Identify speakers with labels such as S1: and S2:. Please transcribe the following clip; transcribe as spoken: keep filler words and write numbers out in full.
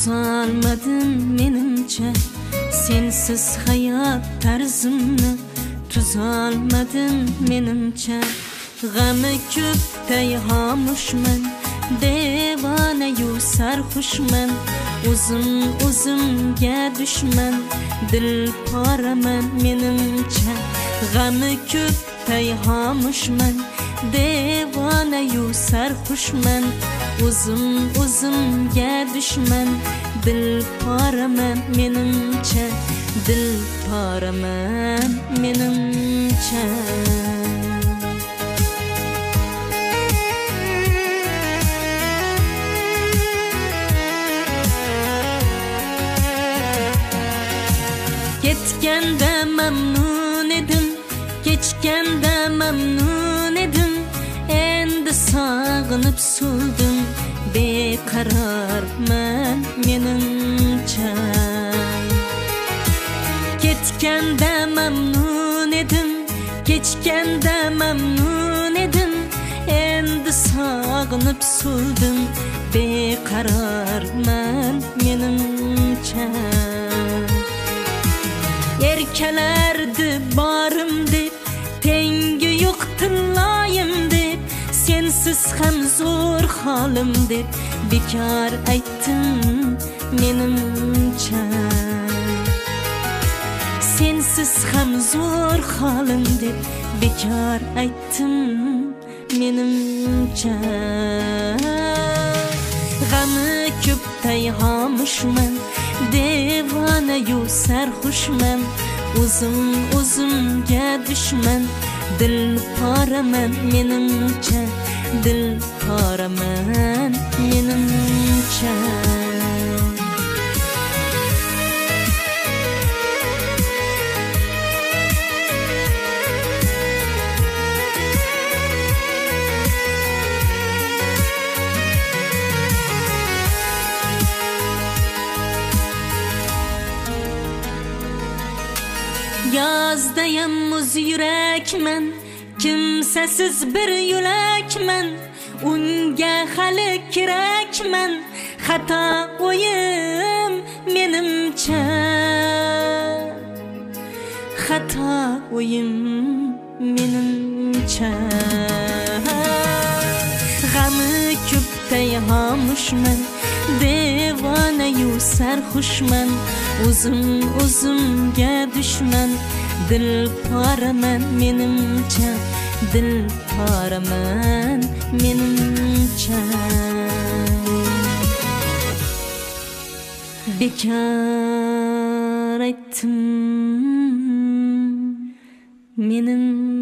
S1: tuzalmadın menimçe, sensiz hayat tarzımni tuzalmadın menimçe. G'ami ko'p payhamushman, devona-yu sarxushman, o'zim o'zimga dushman, dilporaman menimcha. G'ami ko'p payhamushman, devona-yu sarxushman, o'zim o'zimga dushman, dilporaman menimcha, dilporaman menimcha. Ketganda mamnun edim, kechganda mamnun edim, endi sog'inib so'ldim, beqarorman menimcha. Ketganda mamnun edim, kechganda mamnun edim, endi sog'inib so'ldim, beqarorman menimcha. Erkelerdi barım deb, tengi yo'q tillayim deb, sensiz ham zo'r holim deb bekor aytdim menimcha. Sensiz ham zo'r holim deb bekor aytdim menimcha. G'ami ko'p payhamushman, devona-yu sarxushman, o'zim o'zimga dushman, dilporaman menimcha, dilporaman menimcha. Yozdayam muz yurakman, kimsasiz bir yo'lakman, unga hali kerakman, xato o'yim menimcha, xato o'yim menimcha. G'ami ko'p payhamushman, devona-yu sarxushman, o'zim o'zimga dushman, dilporaman menimcha, dilporaman menimcha. Bekor aytdim menimcha.